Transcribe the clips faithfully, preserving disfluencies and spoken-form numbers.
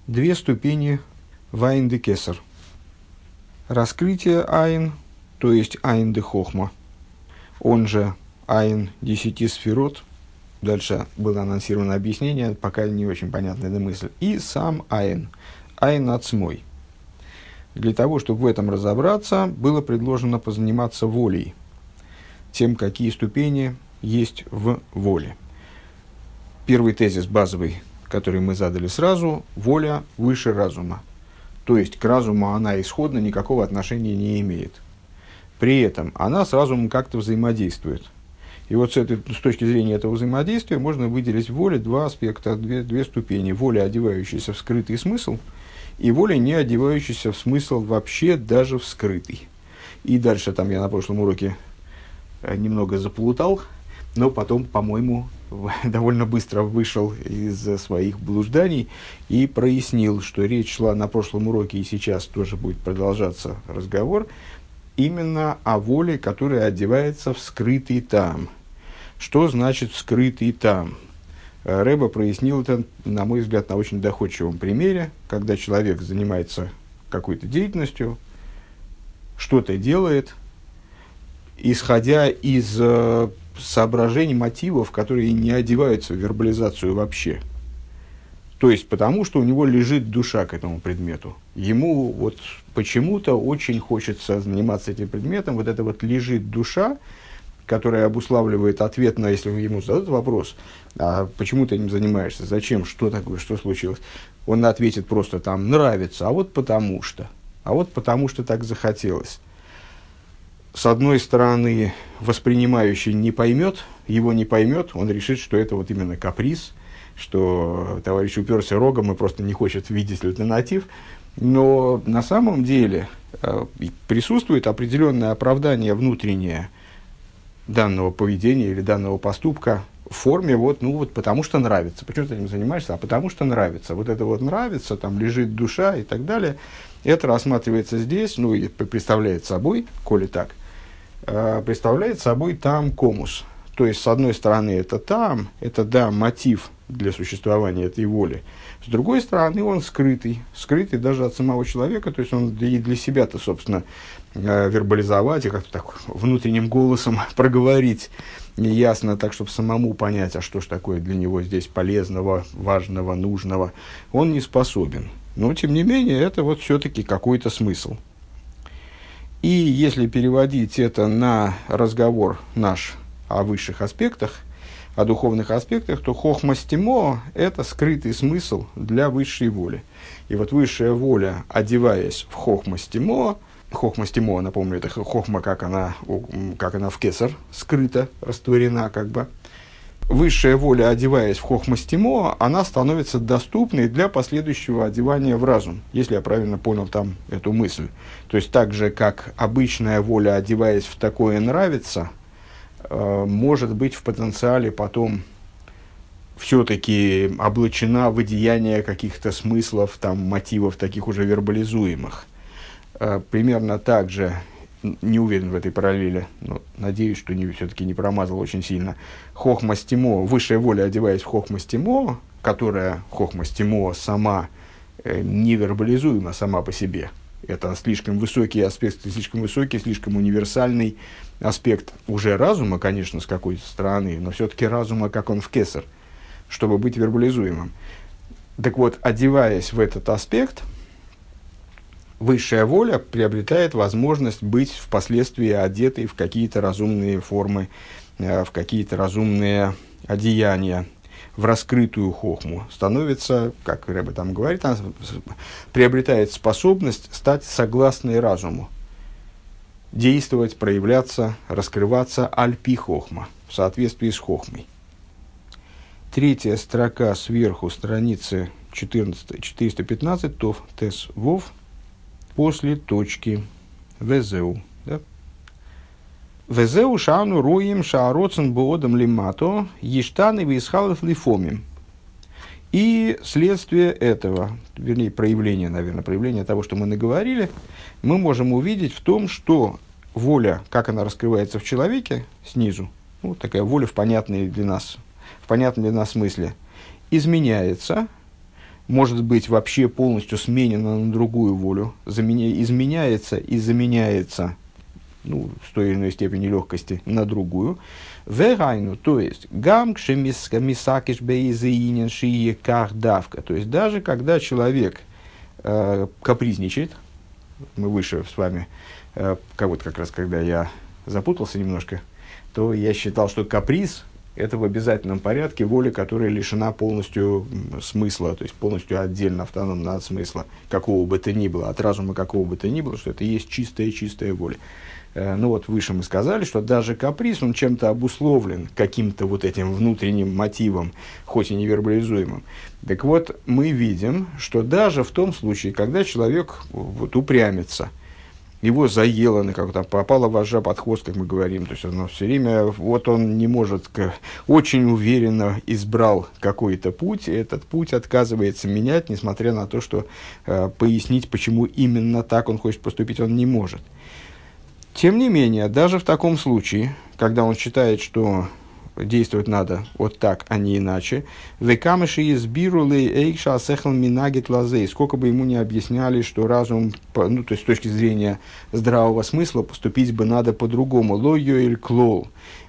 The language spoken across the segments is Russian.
две ступени вайн де кесар. Раскрытие айн, то есть айн де хохма, он же айн десяти сферот. Дальше было анонсировано объяснение, пока не очень понятна эта мысль. И сам айн, айн ацмой. Для того, чтобы в этом разобраться, было предложено позаниматься волей, тем, какие ступени есть в воле. Первый тезис базовый, который мы задали сразу: воля выше разума. То есть к разуму она исходно никакого отношения не имеет. При этом она с разумом как-то взаимодействует. И вот с, этой, с точки зрения этого взаимодействия можно выделить в воле два аспекта, две, две ступени. Воля, одевающаяся в скрытый смысл, и воля, не одевающаяся в смысл вообще, даже в скрытый. И дальше там я на прошлом уроке немного заплутал, но потом, по-моему, довольно быстро вышел из своих блужданий и прояснил, что речь шла на прошлом уроке, и сейчас тоже будет продолжаться разговор, именно о воле, которая одевается в скрытый там. Что значит скрытый там? Рэбе прояснил это, на мой взгляд, на очень доходчивом примере, когда человек занимается какой-то деятельностью, что-то делает, исходя из э, соображений, мотивов, которые не одеваются в вербализацию вообще. То есть потому, что у него лежит душа к этому предмету. Ему вот почему-то очень хочется заниматься этим предметом. Вот это вот лежит душа, которая обуславливает ответ на, если ему зададут вопрос, а почему ты этим занимаешься, зачем, что такое, что случилось, он ответит просто там нравится, а вот потому что, а вот потому что так захотелось. С одной стороны, воспринимающий не поймет, его не поймет, он решит, что это вот именно каприз, что товарищ уперся рогом и просто не хочет видеть альтернатив. Но на самом деле э, присутствует определенное оправдание внутреннее данного поведения или данного поступка в форме вот, ну вот потому что нравится. Почему ты этим занимаешься? А потому что нравится. Вот это вот нравится, там лежит душа и так далее. Это рассматривается здесь, ну и представляет собой, коли так, э, представляет собой там комус. То есть, с одной стороны, это там, это, да, мотив для существования этой воли. С другой стороны, он скрытый, скрытый даже от самого человека, то есть, он и для себя-то, собственно, э, вербализовать и как-то так внутренним голосом проговорить ясно, так, чтобы самому понять, а что ж такое для него здесь полезного, важного, нужного, он не способен. Но, тем не менее, это вот все-таки какой-то смысл. И если переводить это на разговор наш о высших аспектах, о духовных аспектах, то хохма стимо – это скрытый смысл для высшей воли. И вот высшая воля, одеваясь в хохма стимо, хохма стимо, напомню, это хохма, как она, как она в кесар скрыта, растворена как бы. Высшая воля, одеваясь в хохма стимо, она становится доступной для последующего одевания в разум, если я правильно понял там эту мысль. То есть так же, как обычная воля, одеваясь в такое нравится, может быть в потенциале потом все-таки облачена в одеяние каких-то смыслов, там, мотивов, таких уже вербализуемых. Примерно так же, не уверен в этой параллели, но надеюсь, что не, все-таки не промазал очень сильно, хохма стимо, высшая воля, одеваясь в хохма стимо, которая хохма стимо сама не вербализуема сама по себе. Это слишком высокий аспект, слишком высокий, слишком универсальный аспект уже разума, конечно, с какой-то стороны, но все-таки разума, как он в кесар, чтобы быть вербализуемым. Так вот, одеваясь в этот аспект, высшая воля приобретает возможность быть впоследствии одетой в какие-то разумные формы, в какие-то разумные одеяния, в раскрытую хохму, становится, как Рэбе там говорит, она приобретает способность стать согласной разуму, действовать, проявляться, раскрываться аль-пи хохма, в соответствии с хохмой. Третья строка сверху страницы четырнадцать, четыреста пятнадцать, тов тес вов, после точки везеу. Да? Везеу шану роим шаароцен боодам лимато ештаны висхалов лифомим. И следствие этого, вернее, проявление, наверное, проявление того, что мы наговорили, мы можем увидеть в том, что воля, как она раскрывается в человеке снизу, ну, такая воля в понятной для нас, в понятном для нас смысле, изменяется может быть вообще полностью сменена на другую волю, заменя, изменяется и заменяется, ну, с той или иной степени легкости, на другую. Вегайну, то есть, гамкши мисакиш бейзеинен шие кахдавка. То есть, даже когда человек э, капризничает, мы выше с вами, э, как вот как раз, когда я запутался немножко, то я считал, что каприз – это в обязательном порядке воля, которая лишена полностью смысла, то есть полностью отдельно, автономно от смысла, какого бы то ни было, от разума какого бы то ни было, что это есть чистая-чистая воля. Ну вот выше мы сказали, что даже каприз, он чем-то обусловлен каким-то вот этим внутренним мотивом, хоть и невербализуемым. Так вот, мы видим, что даже в том случае, когда человек вот упрямится, его заело, как там попала вожжа под хвост, как мы говорим, то есть он все время, вот он не может, очень уверенно избрал какой-то путь, и этот путь отказывается менять, несмотря на то, что э, пояснить, почему именно так он хочет поступить, он не может. Тем не менее, даже в таком случае, когда он считает, что действовать надо вот так, а не иначе, сколько бы ему ни объясняли, что разум, ну, то есть с точки зрения здравого смысла, поступить бы надо по-другому. Лойо или клол.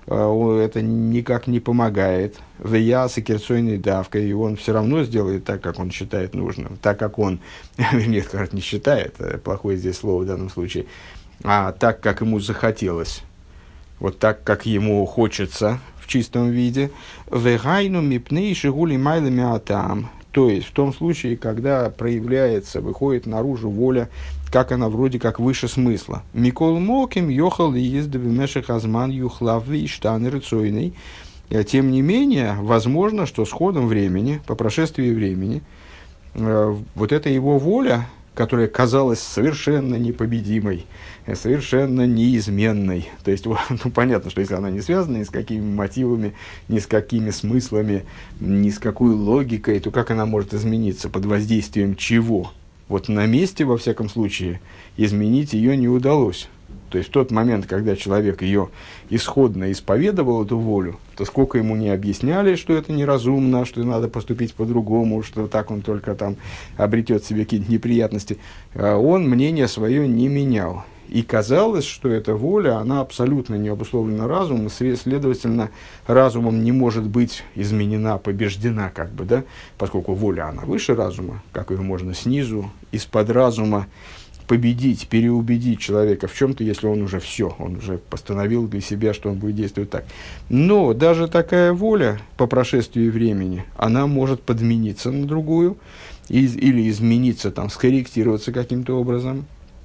Это никак не помогает. Веяса керцойной давкой, и он все равно сделает так, как он считает нужным. Так, как он, нет, кажется, не считает, плохое здесь слово в данном случае, а так, как ему захотелось. Вот так, как ему хочется, в чистом виде. Вегайну мипней шигули майлами атам. То есть, в том случае, когда проявляется, выходит наружу воля, как она вроде как выше смысла. Микол моким йохал и ездовый мешах азман юхлавы и штаны рыцойный. Тем не менее, возможно, что с ходом времени, по прошествии времени, вот эта его воля, которая казалась совершенно непобедимой, совершенно неизменной. То есть, ну, понятно, что если она не связана ни с какими мотивами, ни с какими смыслами, ни с какой логикой, то как она может измениться, под воздействием чего? Вот на месте, во всяком случае, изменить ее не удалось. То есть, в тот момент, когда человек ее исходно исповедовал, эту волю, то сколько ему не объясняли, что это неразумно, что надо поступить по-другому, что так он только там обретет себе какие-то неприятности, он мнение свое не менял. И казалось, что эта воля, она абсолютно не обусловлена разумом, и, следовательно, разумом не может быть изменена, побеждена, как бы, да, поскольку воля, она выше разума, как ее можно снизу, из-под разума, победить, переубедить человека в чем-то, если он уже все, он уже постановил для себя, что он будет действовать так. Но даже такая воля по прошествии времени, она может подмениться на другую, из, или измениться, там, скорректироваться каким-то образом.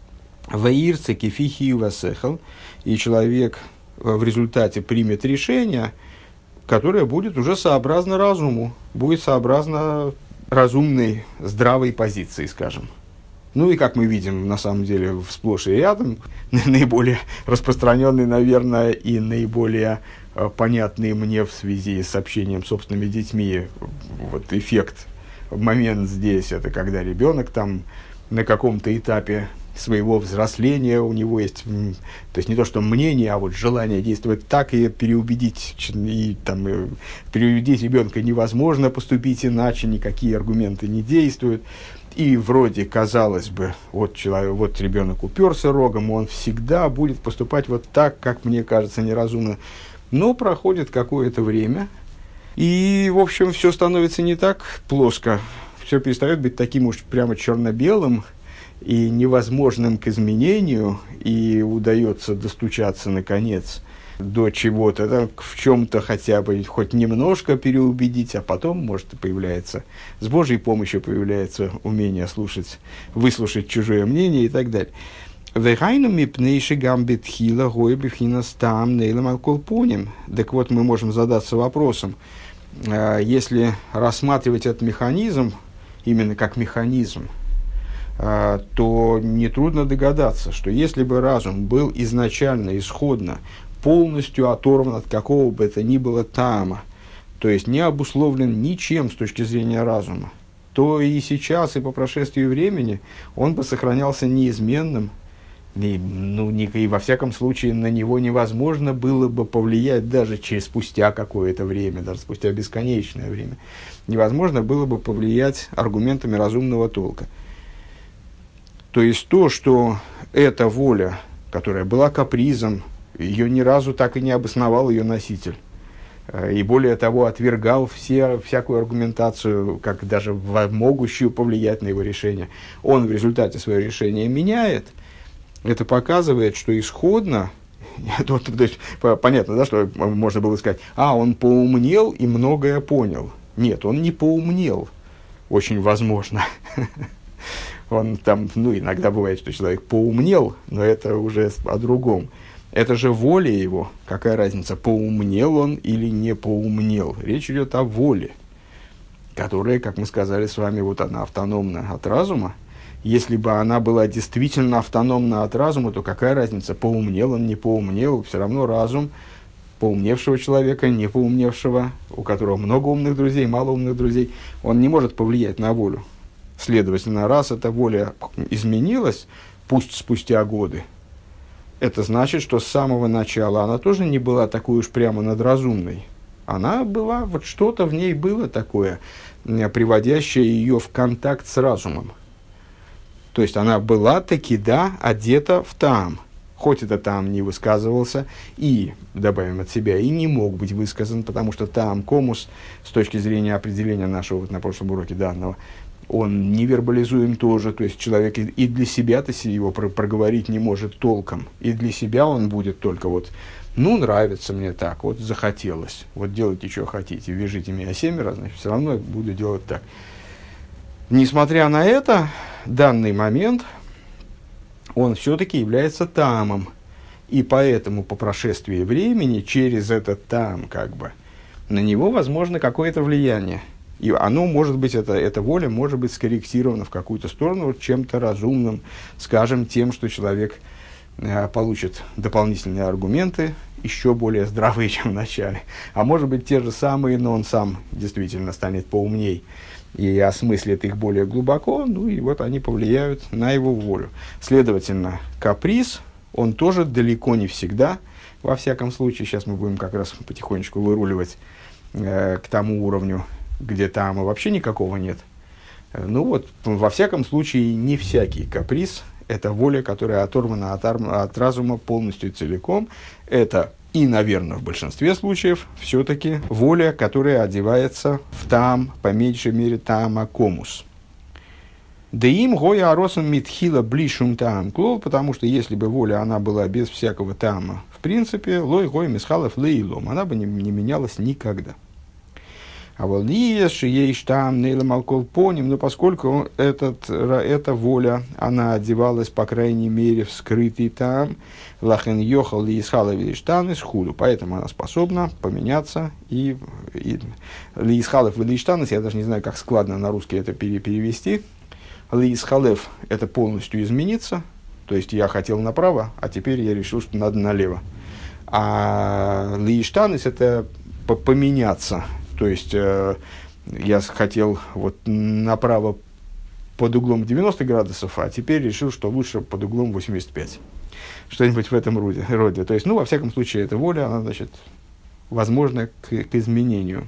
Ваирце кефихи васехал, и человек в результате примет решение, которое будет уже сообразно разуму, будет сообразно разумной, здравой позиции, скажем. Ну и, как мы видим, на самом деле, сплошь и рядом, наиболее распространенный, наверное, и наиболее э, понятный мне в связи с общением с собственными детьми вот эффект, момент здесь, это когда ребенок там на каком-то этапе своего взросления у него есть, то есть не то что мнение, а вот желание действовать так, и переубедить, и, там, и, переубедить ребенка невозможно поступить иначе, никакие аргументы не действуют. И вроде, казалось бы, вот, человек, вот ребенок уперся рогом, он всегда будет поступать вот так, как мне кажется неразумно. Но проходит какое-то время, и, в общем, все становится не так плоско. Все перестает быть таким уж прямо черно-белым и невозможным к изменению, и удается достучаться, наконец, до чего-то, да, в чем-то хотя бы хоть немножко переубедить, а потом, может, и появляется, с Божьей помощью появляется умение слушать, выслушать чужое мнение и так далее. Так вот, мы можем задаться вопросом, если рассматривать этот механизм именно как механизм, то нетрудно догадаться, что если бы разум был изначально, исходно, полностью оторван от какого бы это ни было таама, то есть не обусловлен ничем с точки зрения разума, то и сейчас, и по прошествии времени он бы сохранялся неизменным, И, ну, не, и во всяком случае на него невозможно было бы повлиять даже через спустя какое-то время, даже спустя бесконечное время. Невозможно было бы повлиять аргументами разумного толка. То есть то, что эта воля, которая была капризом, ее ни разу так и не обосновал ее носитель. И более того, отвергал все, всякую аргументацию, как даже могущую повлиять на его решение. Он в результате свое решение меняет. Это показывает, что исходно, то, то есть, понятно, да, что можно было сказать, а, он поумнел и многое понял. Нет, он не поумнел, очень возможно. Он там, ну, иногда бывает, что человек поумнел, но это уже о другом. Это же воля его. Какая разница, поумнел он или не поумнел? Речь идет о воле, которая, как мы сказали с вами, вот она автономна от разума. Если бы она была действительно автономна от разума, то какая разница, поумнел он, не поумнел? Все равно разум поумневшего человека, не поумневшего, у которого много умных друзей, мало умных друзей, он не может повлиять на волю. Следовательно, раз эта воля изменилась, пусть спустя годы, это значит, что с самого начала она тоже не была такой уж прямо надразумной. Она была, вот что-то в ней было такое, приводящее ее в контакт с разумом. То есть она была таки, да, одета в таам. Хоть это таам не высказывался, и, добавим от себя, и не мог быть высказан, потому что таам комус, с точки зрения определения нашего вот на прошлом уроке данного, он не вербализуем тоже, то есть человек и для себя-то его проговорить не может толком, и для себя он будет только вот, ну, нравится мне так, вот захотелось, вот делайте, что хотите, вяжите меня семеро, значит, все равно буду делать так. Несмотря на это, данный момент, он все-таки является таамом, и поэтому по прошествии времени через этот таам, как бы, на него возможно какое-то влияние. И оно может быть, это, эта воля может быть скорректирована в какую-то сторону вот чем-то разумным, скажем, тем, что человек э, получит дополнительные аргументы, еще более здравые, чем в начале. А может быть, те же самые, но он сам действительно станет поумней и осмыслит их более глубоко, ну и вот они повлияют на его волю. Следовательно, каприз, он тоже далеко не всегда, во всяком случае, сейчас мы будем как раз потихонечку выруливать э, к тому уровню, где там вообще никакого нет. Ну вот, во всяком случае, не всякий каприз – это воля, которая оторвана от, от разума полностью и целиком. Это и, наверное, в большинстве случаев все-таки воля, которая одевается в таам, по меньшей мере, таама комус. Да им гоя аросом митхила блишум таам клол, потому что если бы воля она была без всякого таама, в принципе, лой гой мисхалов лейлом, она бы не, не менялась никогда. А вот если есть там нейлом алкол поним, но поскольку этот, эта воля, она одевалась, по крайней мере, в скрытый там, лахен йохал ли исхалов штан из худу, поэтому она способна поменяться и, и ли исхалов или штан, я даже не знаю, как складно на русский это перевести. Ли исхалев – это полностью измениться, то есть я хотел направо, а теперь я решил, что надо налево. А ли штан – это поменяться. То есть, э, я хотел вот направо под углом девяносто градусов, а теперь решил, что лучше под углом восемьдесят пять. Что-нибудь в этом роде. роде. То есть, ну, во всяком случае, эта воля, она, значит, возможна к, к изменению.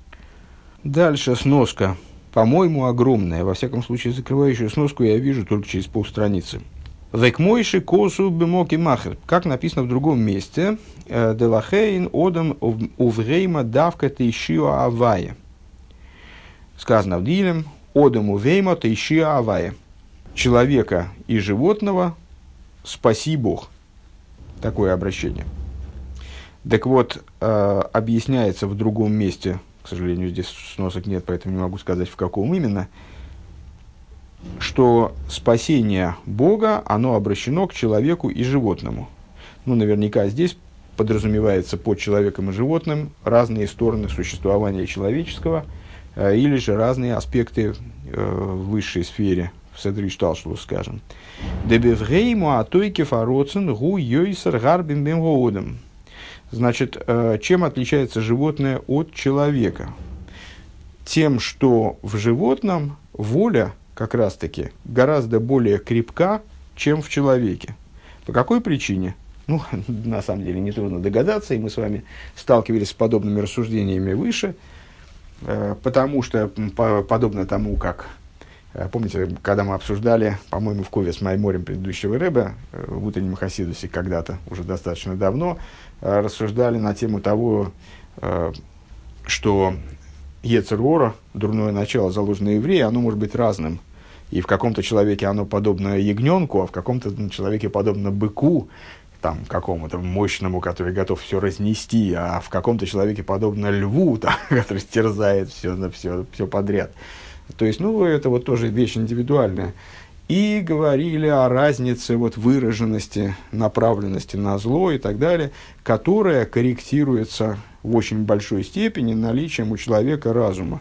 Дальше сноска. По-моему, огромная. Во всяком случае, закрывающую сноску я вижу только через полстраницы. Векмойши косу бемоки махер. Как написано в другом месте. Делахейн одам уврейма давка тейшио авая. Сказано в Дилем. Одам уврейма тейшио авая. Человека и животного спаси Бог. Такое обращение. Так вот, объясняется в другом месте. К сожалению, здесь сносок нет, поэтому не могу сказать, в каком именно. Что спасение Бога, оно обращено к человеку и животному. Ну, наверняка здесь подразумевается под человеком и животным разные стороны существования человеческого, э, или же разные аспекты э, в высшей сфере, в Седришталшлус, скажем. «Дебевгейму атойке фароцен гу йойсер гарбим бемгоодам». Значит, э, чем отличается животное от человека? Тем, что в животном воля как раз-таки гораздо более крепка, чем в человеке. По какой причине? Ну, на самом деле, нетрудно догадаться, и мы с вами сталкивались с подобными рассуждениями выше, э, потому что, по, подобно тому, как, э, помните, когда мы обсуждали, по-моему, в Кове с Майморем предыдущего Ребе, э, в утреннем Хасидусе когда-то, уже достаточно давно, э, рассуждали на тему того, э, что Йецер Ора, дурное начало, заложенное евреем, оно может быть разным. И в каком-то человеке оно подобно ягненку, а в каком-то человеке подобно быку, там, какому-то мощному, который готов все разнести, а в каком-то человеке подобно льву, там, который стерзает все, на все, все подряд. То есть, ну, это вот тоже вещь индивидуальная. И говорили о разнице вот, выраженности, направленности на зло и так далее, которая корректируется в очень большой степени наличием у человека разума.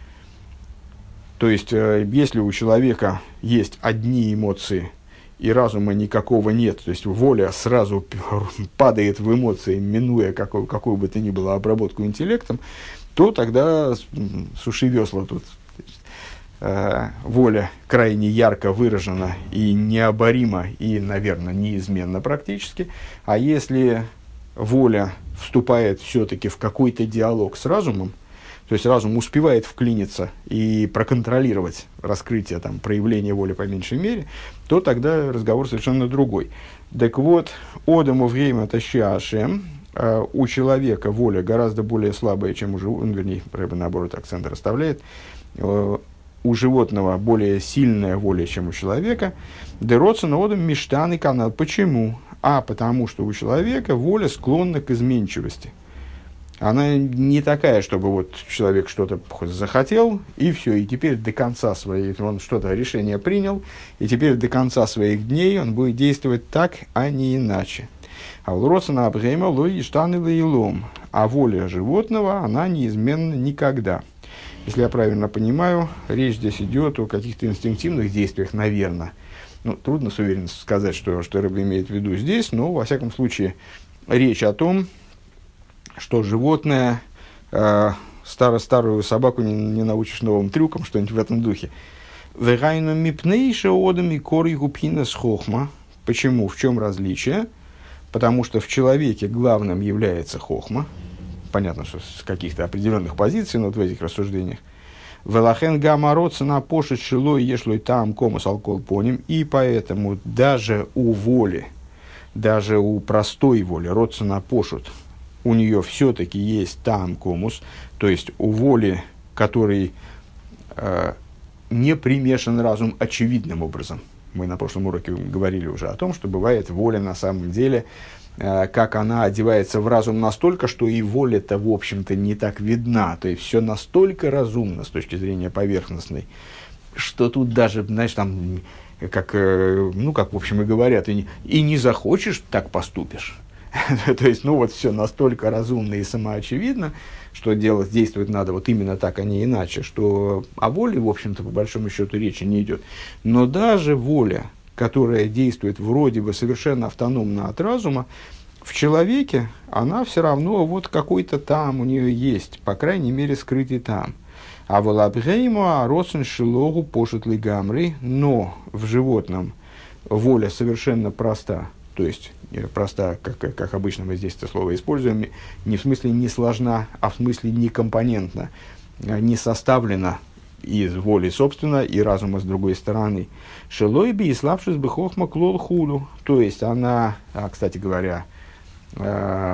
То есть, если у человека есть одни эмоции, и разума никакого нет, то есть воля сразу падает в эмоции, минуя какую, какую бы то ни было обработку интеллектом, то тогда суши весла тут. Э, воля крайне ярко выражена и необорима, и, наверное, неизменна практически. А если воля вступает все-таки в какой-то диалог с разумом, то есть разум успевает вклиниться и проконтролировать раскрытие, там, проявление воли по меньшей мере, то тогда разговор совершенно другой. Так вот, «Одаму время тащашем», э, у человека воля гораздо более слабая, чем у животного, вернее, наоборот, акцент расставляет, э, у животного более сильная воля, чем у человека. «Дероца на одам миштан и канал». Почему? А потому что у человека воля склонна к изменчивости. Она не такая, чтобы вот человек что-то захотел, и все, и теперь до конца своих, он что-то, решение принял, и теперь до конца своих дней он будет действовать так, а не иначе. А волроцена абгейма лой иштан и лом. А воля животного, она неизменна никогда. Если я правильно понимаю, речь здесь идет о каких-то инстинктивных действиях, наверное. Ну, трудно с уверенностью сказать, что, что Ребе имеет в виду здесь, но, во всяком случае, речь о том, что животное, э, старо, старую собаку не, не научишь новым трюкам, что-нибудь в этом духе. Почему? В чем различие? Потому что в человеке главным является хохма. Понятно, что с каких-то определенных позиций, но вот в этих рассуждениях. Велахен гамароца на пошит шилой ешлой там комус алкол поним. И поэтому даже у воли, даже у простой воли, родца на пошут, у нее все-таки есть там комус, то есть у воли, который э, не примешан разум очевидным образом. Мы на прошлом уроке говорили уже о том, что бывает воля на самом деле, э, как она одевается в разум настолько, что и воля-то, в общем-то, не так видна. То есть все настолько разумно с точки зрения поверхностной, что тут даже, знаешь, там, как, э, ну, как в общем и говорят, и не, и не захочешь, так поступишь. То есть, ну вот все настолько разумно и самоочевидно, что делать, действовать надо вот именно так, а не иначе, что о воле, в общем-то, по большому счету речи не идет. Но даже воля, которая действует вроде бы совершенно автономно от разума, в человеке она все равно вот какой-то там у нее есть, по крайней мере, скрытый там. А волабгейму аросен шилогу пошутли гамри, но в животном воля совершенно проста. То есть, проста, как, как обычно мы здесь это слово используем, не в смысле не сложна, а в смысле не компонентна, не составлена из воли, собственно, и разума с другой стороны. Шелой би и слабшись бы хохма клол худу. То есть, она, а, кстати говоря, э,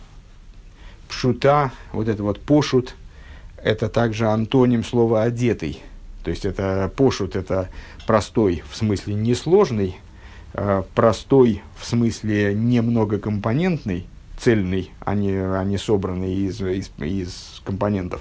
пшута, вот это вот пошут, это также антоним слова одетый. То есть, это пошут, это простой, в смысле несложный, простой, в смысле немногокомпонентный, цельный, а не, а не собранный из, из, из компонентов.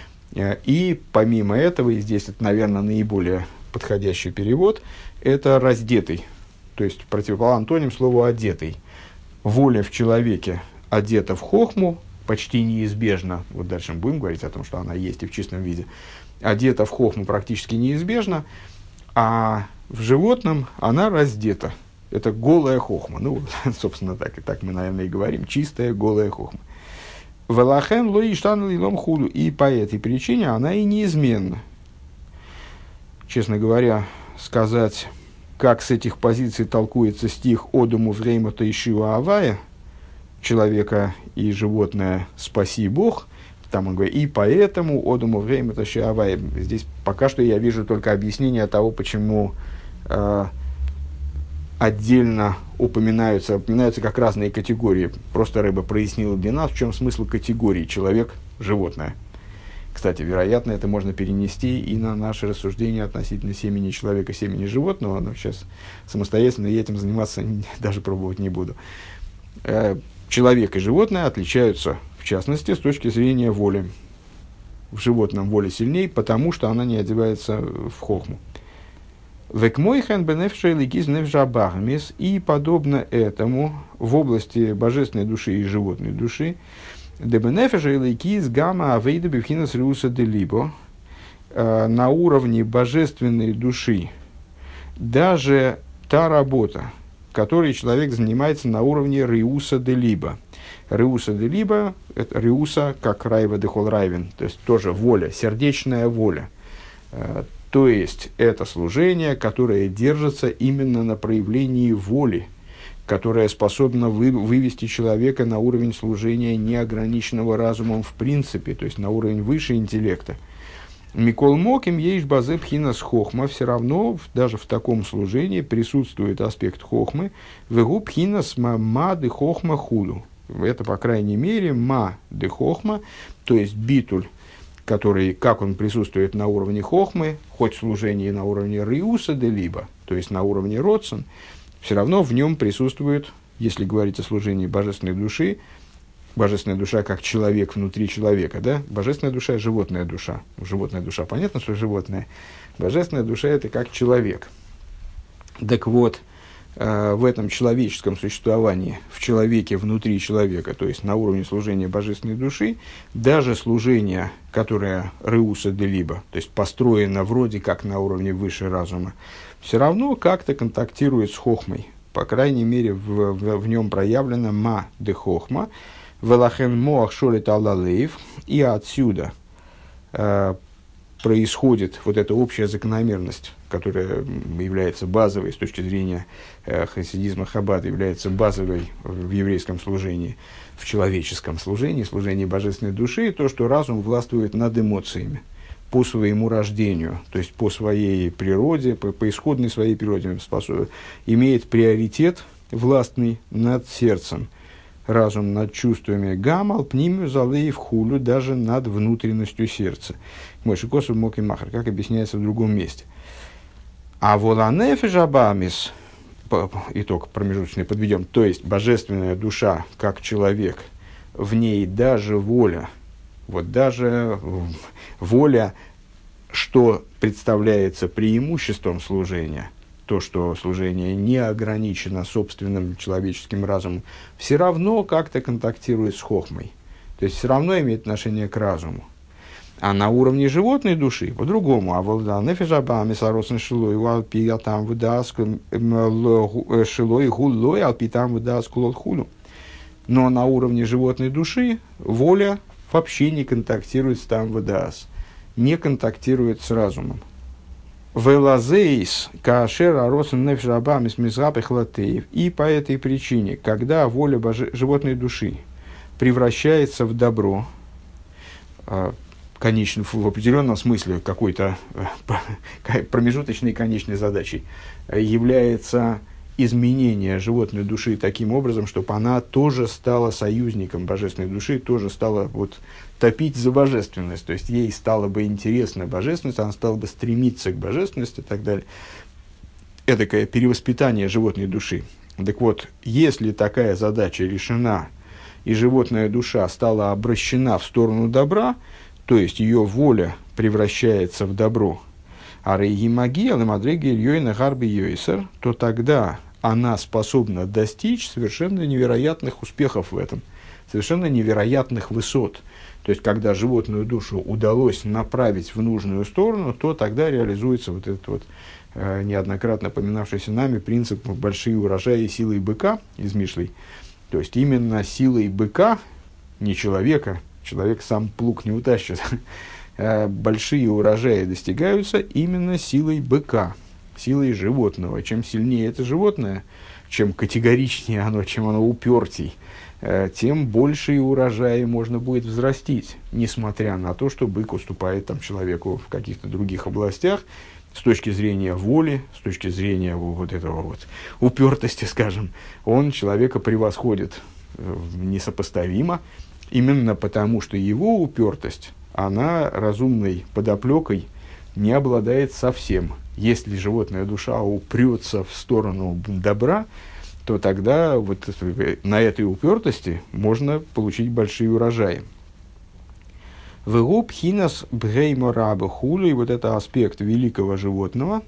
И помимо этого, и здесь это, наверное, наиболее подходящий перевод, это раздетый, то есть противоположный антоним слову одетый. Воля в человеке одета в хохму, почти неизбежно, вот дальше мы будем говорить о том, что она есть и в чистом виде, одета в хохму практически неизбежно, а в животном она раздета. Это голая хохма. Ну, собственно, так, и так мы, наверное, и говорим. Чистая голая хохма. Велахен ло иштан лилом худу. И по этой причине она и неизменна. Честно говоря, сказать, как с этих позиций толкуется стих «Одуму времето ишиу авая», человека и животное спаси Бог, там он говорит, и поэтому «Одуму времето ишиу авая». Здесь пока что я вижу только объяснение того, почему э, отдельно упоминаются, упоминаются как разные категории. Просто Рэбе прояснил для нас, в чем смысл категории человек-животное. Кстати, вероятно, это можно перенести и на наши рассуждения относительно семени человека, семени животного, но сейчас самостоятельно я этим заниматься даже пробовать не буду. Человек и животное отличаются, в частности, с точки зрения воли. В животном воля сильнее, потому что она не одевается в хохму. И подобно этому в области божественной души и животной души на уровне божественной души даже та работа, которой человек занимается на уровне риуса де либо. Риуса де либо, это риуса, как райва де хол райвен, то есть тоже воля, сердечная воля. То есть это служение, которое держится именно на проявлении воли, которая способна вы, вывести человека на уровень служения неограниченного разумом в принципе, то есть на уровень выше интеллекта. Микол Моким ейш базе пхинас хохма, все равно даже в таком служении присутствует аспект хохмы, вегу пхинас ма де хохма худу. Это, по крайней мере, ма де хохма, то есть битуль, который, как он присутствует на уровне хохмы, хоть служение на уровне риуса де либо, то есть на уровне родсон, все равно в нем присутствует, если говорить о служении божественной души, божественная душа как человек внутри человека, да? Божественная душа – животная душа. Животная душа, понятно, что животное. Божественная душа – это как человек. Так вот, э, в этом человеческом существовании, в человеке внутри человека, то есть на уровне служения божественной души, даже служение, которое реуса де либо, то есть построено вроде как на уровне выше разума, все равно как-то контактирует с хохмой. По крайней мере, в, в, в нем проявлена ма де хохма, велахен моах шолит аллалеев, и отсюда э, происходит вот эта общая закономерность, которая является базовой с точки зрения э, хасидизма Хаббада, является базовой в еврейском служении, в человеческом служении, служении божественной души, то, что разум властвует над эмоциями по своему рождению, то есть по своей природе, по, по исходной своей природе, способ, имеет приоритет властный над сердцем, разум над чувствами, гамал, пнимю, залеев, хулю, даже над внутренностью сердца. Мой шикосу мог и махар, как объясняется в другом месте. А воланефе жабамис, итог промежуточный подведем, то есть божественная душа, как человек, в ней даже воля, вот даже воля, что представляется преимуществом служения, то, что служение не ограничено собственным человеческим разумом, все равно как-то контактирует с хохмой. То есть все равно имеет отношение к разуму. А на уровне животной души по-другому. А волда нефежаба мисаросен шилой алпи там выдаск шилой гулой алпи там выдаск лолхулу. Но на уровне животной души воля вообще не контактирует с там выдас, не контактирует с разумом. Велазейс каашера росен нефжабам из мизрапых латеев. И по этой причине, когда воля боже... животной души превращается в добро, конечно, в определенном смысле какой-то промежуточной конечной задачей, является изменение животной души таким образом, чтобы она тоже стала союзником божественной души, тоже стала вот, топить за божественность, то есть ей стало бы интересна божественность, она стала бы стремиться к божественности и так далее. Эдакое перевоспитание животной души. Так вот, если такая задача решена, и животная душа стала обращена в сторону добра, то есть ее воля превращается в добро, а рейгимагия ламадреги ильёйна гарби йойсер, то тогда она способна достичь совершенно невероятных успехов в этом, совершенно невероятных высот. То есть, когда животную душу удалось направить в нужную сторону, то тогда реализуется вот этот вот э, неоднократно поминавшийся нами принцип «большие урожаи силой быка» из Мишлей. То есть, именно силой быка, не человека, человек сам плуг не утащит, большие урожаи достигаются именно силой быка. силой животного. Чем сильнее это животное, чем категоричнее оно, чем оно упертей, тем больше урожая можно будет взрастить, несмотря на то, что бык уступает там, человеку в каких-то других областях, с точки зрения воли, с точки зрения вот этого вот упертости, скажем, он человека превосходит несопоставимо, именно потому, что его упертость, она разумной подоплекой не обладает совсем. Если животная душа упрется в сторону добра, то тогда вот на этой упертости можно получить большие урожаи. Вегуб хинас бгеймо раба хули, вот это аспект великого животного.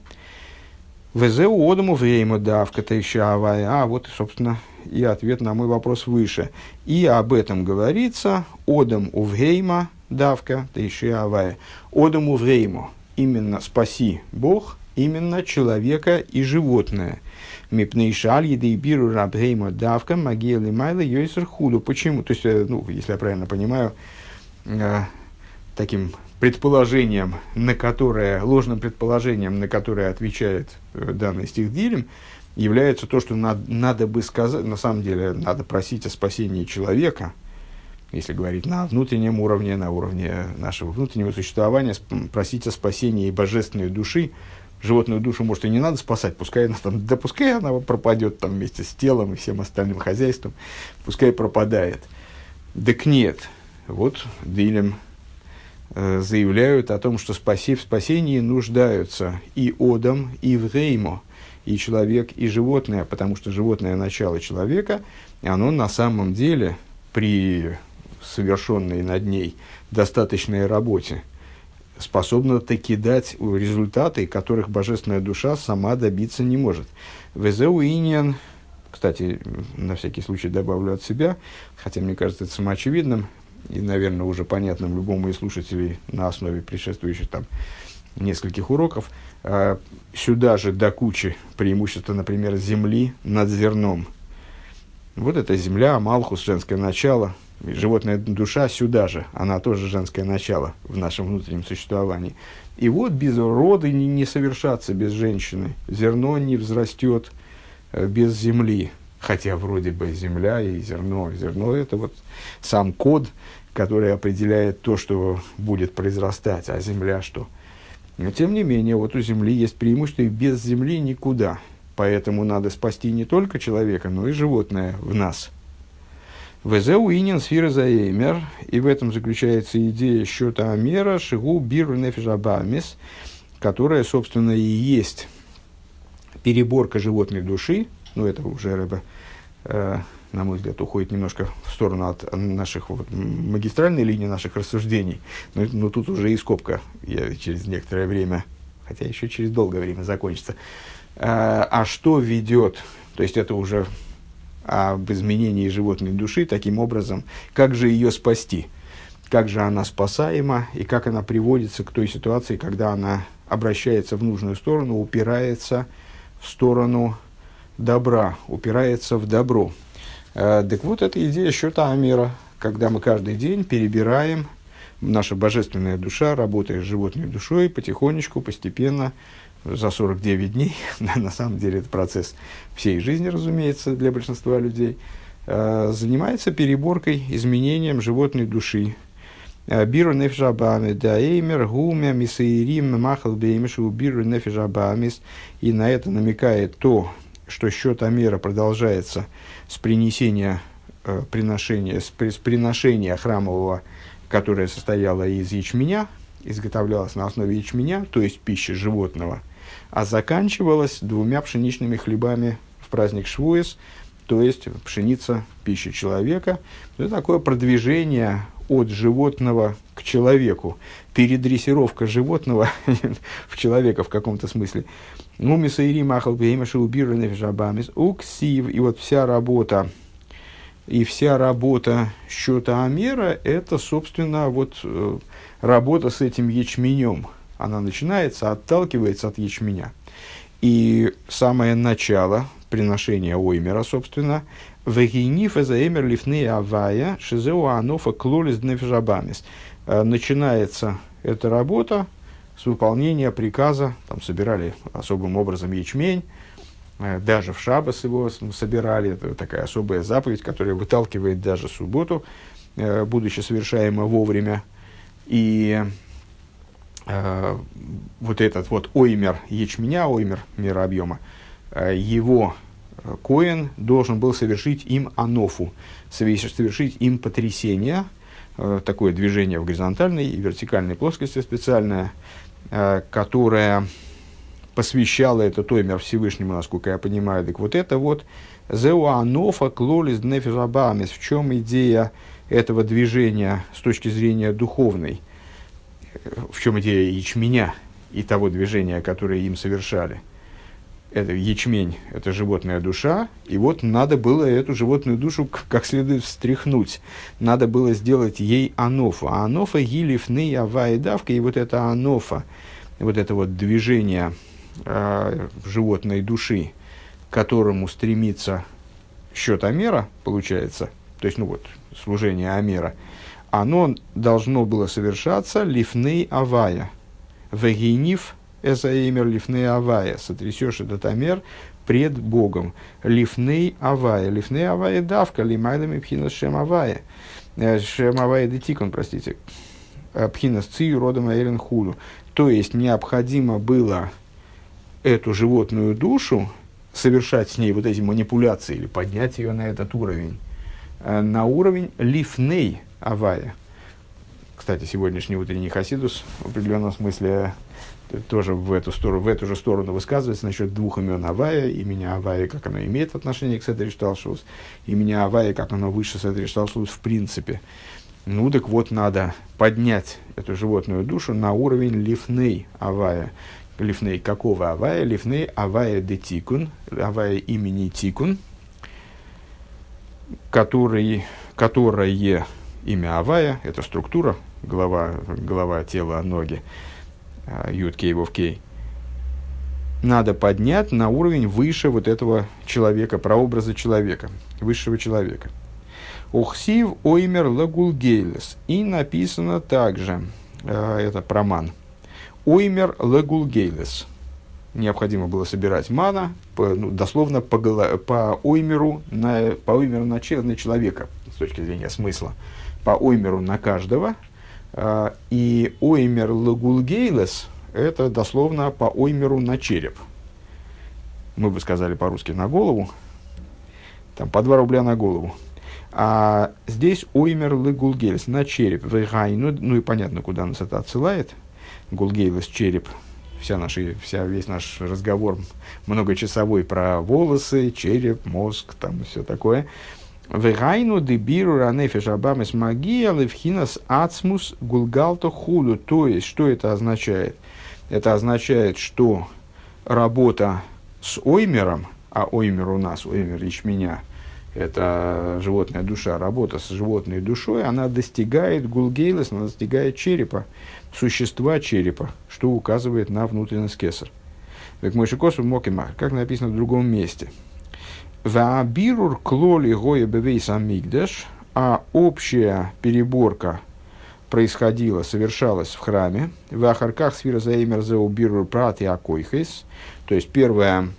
Везеу одаму веймо давка тейшавая. А вот, собственно, и ответ на мой вопрос выше. И об этом говорится одам увгейма давка тейшавая. Одам увгеймо. Именно спаси Бог, именно человека и животное. Мипнейшаль еды биру рабгейма давка магели майла йойсер худу. Почему? То есть, ну, если я правильно понимаю, э, таким предположением, на которое, ложным предположением, на которое отвечает э, данный стих Дилем, является то, что надо, надо бы сказать, на самом деле, надо просить о спасении человека, если говорить на внутреннем уровне, на уровне нашего внутреннего существования, просить о спасении божественной души. Животную душу, может, и не надо спасать, пускай она, там, да пускай она пропадет там, вместе с телом и всем остальным хозяйством, пускай пропадает. Так нет, вот Дилем э, заявляют о том, что спаси, в спасении нуждаются и Одам, и Вреймо, и человек, и животное, потому что животное начало человека, оно на самом деле при совершенной над ней достаточной работе способна таки дать результаты, которых божественная душа сама добиться не может. Везеу иньян, кстати, на всякий случай добавлю от себя, хотя мне кажется это самоочевидным и, наверное, уже понятным любому из слушателей на основе предшествующих там нескольких уроков, сюда же до кучи преимущества, например, земли над зерном. Вот эта земля, Малхус, женское начало, животная душа сюда же, она тоже женское начало в нашем внутреннем существовании. И вот без рода не, не совершаться без женщины, зерно не взрастет э, без земли, хотя вроде бы земля и зерно, зерно это вот сам код, который определяет то, что будет произрастать, а земля что. Но тем не менее, вот у земли есть преимущество, и без земли никуда, поэтому надо спасти не только человека, но и животное в нас. Везеу инин сфера заэмер, и в этом заключается идея счета Амера, шигу биру нефижабамис, которая, собственно, и есть переборка животной души, ну, это уже, рыба, э, на мой взгляд, уходит немножко в сторону от наших, вот, магистральной линии наших рассуждений, но, но тут уже и скобка, я через некоторое время, хотя еще через долгое время закончится. А, а что ведет, то есть это уже об изменении животной души, таким образом, как же ее спасти, как же она спасаема, и как она приводится к той ситуации, когда она обращается в нужную сторону, упирается в сторону добра, упирается в добро. Э, так вот, это идея счета Амера, когда мы каждый день перебираем, наша божественная душа, работая с животной душой, потихонечку, постепенно, за сорок девять дней, на самом деле это процесс всей жизни, разумеется, для большинства людей, э, занимается переборкой, изменением животной души. Биру нефижабамис, даэймер, гумя, мисаирим, махал беймишу, биру нефижабамис. И на это намекает то, что счет Амера продолжается с принесения, э, приношения, с, с приношения храмового, которое состояло из ячменя, изготовлялась на основе ячменя, то есть пищи животного, а заканчивалась двумя пшеничными хлебами в праздник Швуэс, то есть пшеница, пища человека. Это такое продвижение от животного к человеку, передрессировка животного в человека в каком-то смысле. Ну, мисаири махал беймаши убиру нефижабамис уксив. И вот вся работа, и вся работа счета Амера, это, собственно, вот работа с этим ячменем. Она начинается, отталкивается от ячменя. И самое начало приношения оймера, собственно, «Вегиниф эзаэмер лифней авая шизеу анофа клолис днефжабамис». Начинается эта работа с выполнения приказа, там собирали особым образом ячмень, э, даже в шаббос его собирали, это такая особая заповедь, которая выталкивает даже субботу, э, будучи совершаема вовремя. И э, вот этот вот оймер ячменя, оймер мирообъема, э, его коэн должен был совершить им анофу, совершить им потрясение, э, такое движение в горизонтальной и вертикальной плоскости специальное, э, которое посвящало этот оймер Всевышнему, насколько я понимаю. Так вот это вот «Зеу анофа клолис днефиш абамис». В чем идея этого движения с точки зрения духовной? В чем идея ячменя и того движения, которое им совершали? Это ячмень, это животная душа, и вот надо было эту животную душу как следует встряхнуть. Надо было сделать ей анофа. А анофа гилифны авай давка, и вот это анофа, вот это вот движение э, животной души, к которому стремится счет Амера, получается, то есть, ну вот, служение Амера, оно должно было совершаться лифней авая, вегинив эзаэмер лифней авая, сотрясешь этот Амер пред Богом. Лифней авая, лифней авая давка, лимайдами пхинас шем авая, шем авая детикон, простите, пхинас цию родом аэрен худу. То есть, необходимо было эту животную душу совершать с ней вот эти манипуляции, или поднять ее на этот уровень, на уровень лифней авая. Кстати, сегодняшний утренний хасидус в определенном смысле тоже в эту, сторону, в эту же сторону высказывается насчет двух имен Авая, имени Авая, как оно имеет отношение к Седер Шталшус, имени Авая, как оно выше Седер Шталшус в принципе. Ну, так вот, надо поднять эту животную душу на уровень лифней Авая. Лифней какого Авая? Лифней Авая де Тикун, Авая имени Тикун, который, которое имя Авая, это структура, голова, голова, тело, ноги, Юд Кей Вов Кей, надо поднять на уровень выше вот этого человека, прообраза человека, высшего человека. Охсив оймер лагулгейлес. И написано также, э, это про ман, оймер лагулгейлес. Необходимо было собирать мана, по, ну, дословно по, по оймеру на, по оймеру на, на человека, с точки зрения смысла, по оймеру на каждого. И оймер лагулгейлес – это дословно по оймеру на череп. Мы бы сказали по-русски на голову, там по два рубля на голову. А здесь оймер лагулгейлес на череп. Ну, ну и понятно, куда нас это отсылает. Гулгейлес – череп. Вся наша, вся, весь наш разговор многочасовой про волосы, череп, мозг, там все такое. Вегайну дебиру ранефеш абамес магия левхинас ацмус гулгалто худу. То есть, что это означает? Это означает, что работа с оймером, а оймер у нас, оймер ячменя, это животная душа, работа с животной душой, она достигает гулгейлес, она достигает черепа, существа черепа, что указывает на внутренность кесар. Как Мойши Мокимар, как написано в другом месте. Ваабирур клоли гоя бевейс амигдаш, а общая переборка происходила, совершалась в храме. В ахарках сфира заэмер зеубирур прат и акойхес. То есть первая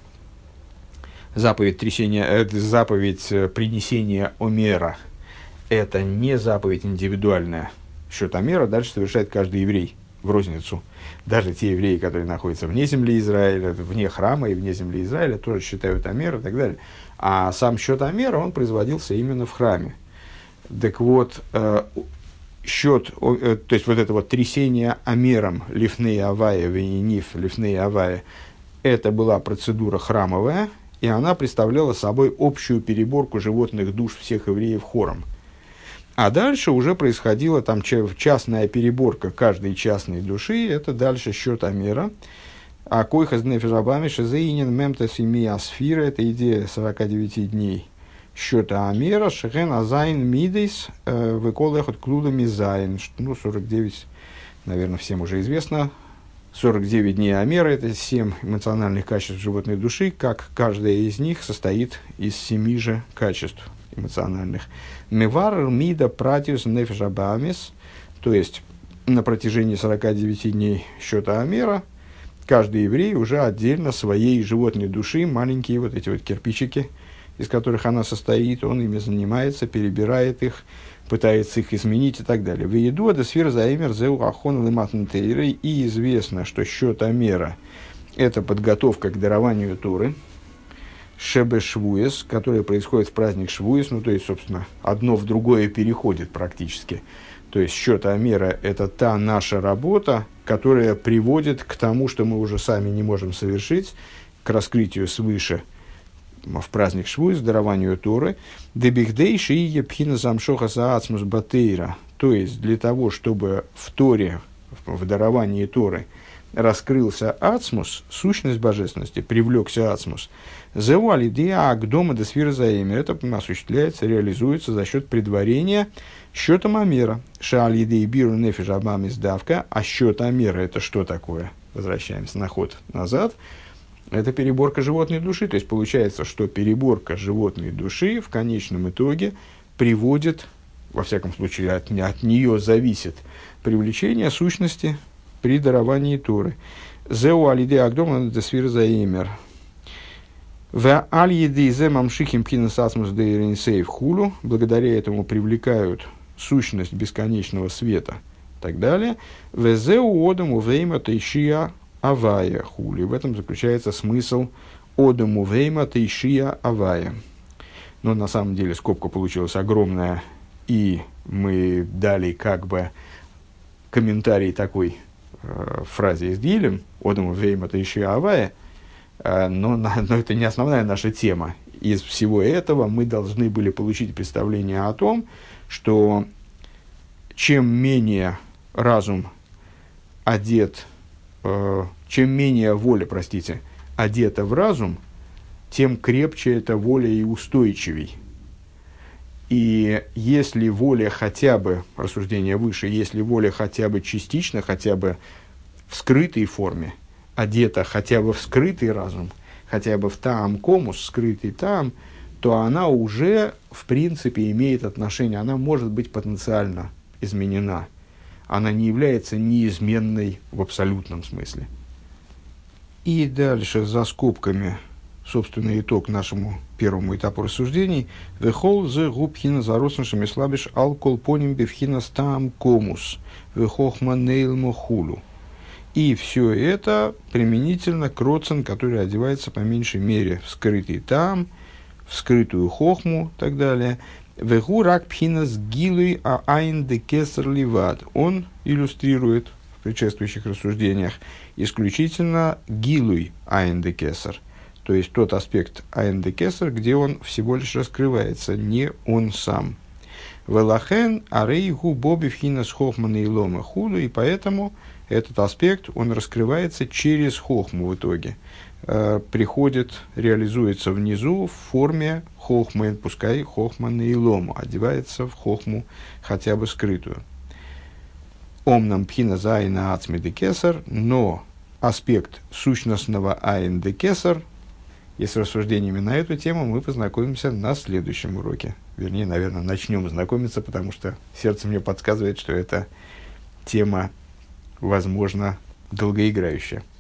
заповедь, трясения, э, заповедь принесения омера – это не заповедь индивидуальная. Счет омера дальше совершает каждый еврей в розницу. Даже те евреи, которые находятся вне земли Израиля, вне храма и вне земли Израиля, тоже считают омер и так далее. А сам счет омера, он производился именно в храме. Так вот, э, счет, э, то есть вот это вот трясение омером лифней авая, вениниф лифней авая, это была процедура храмовая, и она представляла собой общую переборку животных душ всех евреев хором. А дальше уже происходила там частная переборка каждой частной души, это дальше счет омера. А койхас днефижабами шезеинен мемтес ими асфира, это идея сорока девяти дней счета омера, шехен азайн мидейс, выколэхот клудами зайн, ну, сорок девять, наверное, всем уже известно. сорок девять дней омера – это семь эмоциональных качеств животной души, как каждая из них состоит из семи же качеств эмоциональных. Мевар мида пратиус нефиш абамис, то есть на протяжении сорока девяти дней счета Омера каждый еврей уже отдельно своей животной души, маленькие вот эти вот кирпичики, из которых она состоит, он ими занимается, перебирает их, пытается их изменить и так далее. В еду до сфер заэмер зеу ахон лематнтейры, и известно, что счет Омера – это подготовка к дарованию Торы, шебе швуес, которая происходит в праздник швуес, ну то есть, собственно, одно в другое переходит практически. То есть счет Омера – это та наша работа, которая приводит к тому, что мы уже сами не можем совершить, к раскрытию свыше в праздник Швуис, дарованию Торы, дебихдейши и епхина замшоха заацмус батейра, то есть для того, чтобы в Торе, в даровании Торы, раскрылся ацмус, сущность божественности, привлекся ацмус, зеуалидия агдома де сфира заэмер, это осуществляется, реализуется за счет предварения счетом Омера. Шаалидей биру нефиш абам издавка, а счет Омера это что такое? Возвращаемся на ход назад. Это переборка животной души. То есть получается, что переборка животной души в конечном итоге приводит, во всяком случае от, от нее зависит привлечение сущности при даровании Торы. Зеу алидей агдома де сфира заэмер. В аль-еды зе мамшихим пхинасасмус дейринсей в хулу, благодаря этому привлекают сущность бесконечного света и так далее. В зеу одаму вейма тейшия авая хули. В этом заключается смысл одаму вейма тейшия авая. Но на самом деле скобка получилась огромная, и мы дали как бы комментарий такой э, фразе из Дилем, одаму вейма тейшия авая. Но, но это не основная наша тема. Из всего этого мы должны были получить представление о том, что чем менее разум одет, э, чем менее воля, простите, одета в разум, тем крепче эта воля и устойчивей. И если воля хотя бы, рассуждение выше, если воля хотя бы частично, хотя бы в скрытой форме, одета хотя бы в скрытый разум, хотя бы в таам комус, скрытый таам, то она уже, в принципе, имеет отношение, она может быть потенциально изменена. Она не является неизменной в абсолютном смысле. И дальше, за скобками, собственный итог нашему первому этапу рассуждений. «Вехол зе губхина зароснашами слабиш алкол поним бевхина стаам комус, вехохма нейл мохулу». И все это применительно к роцен, который одевается по меньшей мере в скрытый там, в скрытую хохму и так далее. Вегу рак пхинас гилуй а айн де кесар ливад. Он иллюстрирует в предшествующих рассуждениях исключительно гилуй айн де кесар, то есть тот аспект айн де кесар, где он всего лишь раскрывается, не он сам. Велахен арейгу боби пхинас хохмана и лома худу, и поэтому этот аспект, он раскрывается через хохму в итоге. Э, приходит, реализуется внизу в форме хохмы, пускай хохма на илому, одевается в хохму хотя бы скрытую. Омнам пхина за айна ацми де кесар, но аспект сущностного айн де кесар, и с рассуждениями на эту тему мы познакомимся на следующем уроке. Вернее, наверное, начнем знакомиться, потому что сердце мне подсказывает, что эта тема возможно, долгоиграющая.